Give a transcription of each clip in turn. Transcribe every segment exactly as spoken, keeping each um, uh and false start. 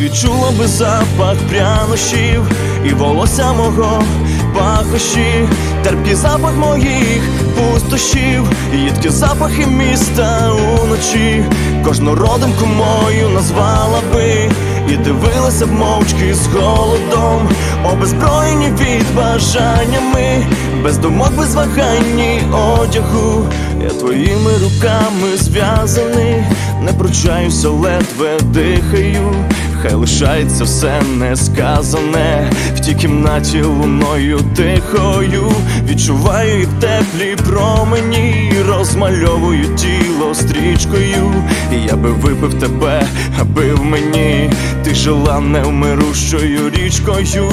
відчула би запах прянощів і волосся мого пахощі, терпкий запах моїх пустощів, їдкі запахи міста уночі. Кожну родимку мою назвала би і дивилася б мовчки з голодом, обезброєні від бажаннями, без думок, без вагань одягу. Я твоїми руками зв'язаний, не пручаюся, ледве дихаю. Хай лишається все несказане в тій кімнаті луною тихою. Відчуваю їх теплі промені, розмальовую тіло стрічкою. І я би випив тебе, аби в мені ти жила невмирущою річкою.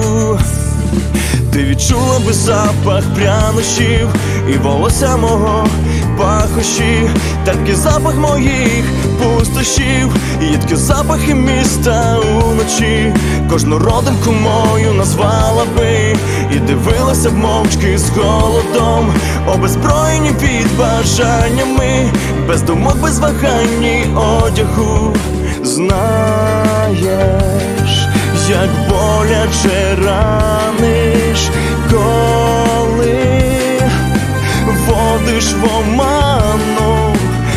Ти відчула би запах прянощів і волосся мого пахощі, терпкий запах моїх пустощів, їдкі запахи міста уночі. Кожну родимку мою назвала би і дивилася б мовчки з голодом, обезброєні від бажаннями, без думок, без вагань одягу. Знаєш, як боляче раниш, коли водиш в оману.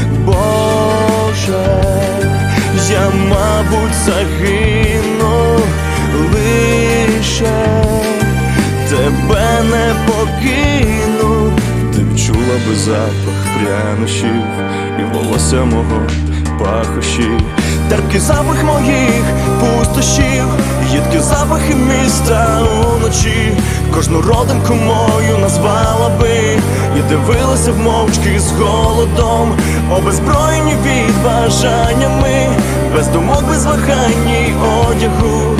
Боже, я, мабуть, загину, лише тебе не покину. Ти відчула би запах прянощів і волосся мого пахощі, терпкий запах моїх пустощів, їдкі запахи міста уночі. Кожну родимку мою назвала би і дивилася б мовчки з голодом, обезброєні від бажаннями, без думок, без вагань одягу.